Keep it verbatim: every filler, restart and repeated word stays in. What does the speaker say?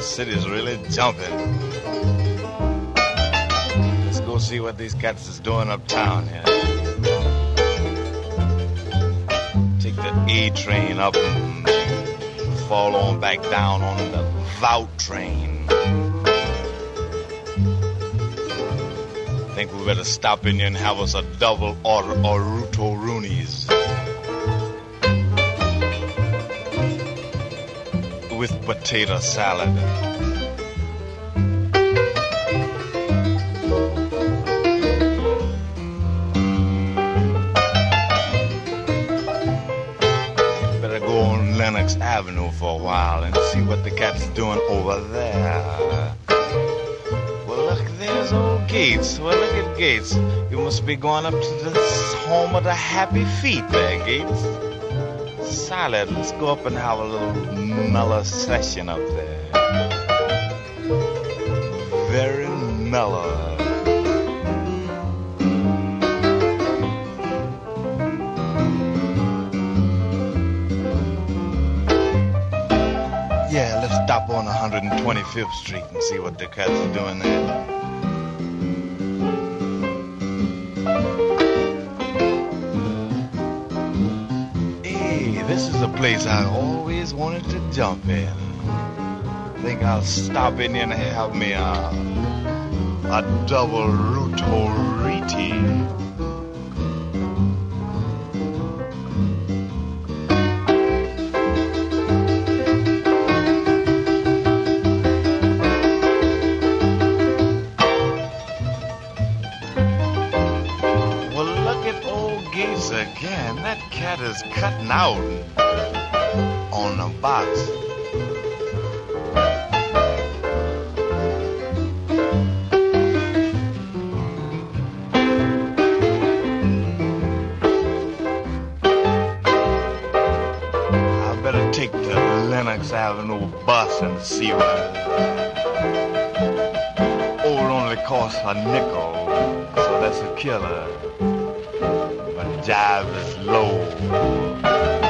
city's really jumping. Let's go see what these cats is doing uptown here. Take the A train up and fall on back down on the Vout train. Think we better stop in here and have us a double order or Ruto Roonies. With potato salad. Better go on Lenox Avenue for a while and see what the cat's doing over there. Well, look, there's old Gates. Well, look at Gates. You must be going up to the home of the Happy Feet there, Gates. Salad. Let's go up and have a little mellow session up there. Very mellow. Yeah, let's stop on one hundred twenty-fifth Street and see what the cats are doing there. This is a place I always wanted to jump in. Think I'll stop in here and have me a, a double Ruto-riti. Again, that cat is cutting out on the box. I better take the Lenox Avenue bus and see what old only costs a nickel, so that's a killer. Jive is low.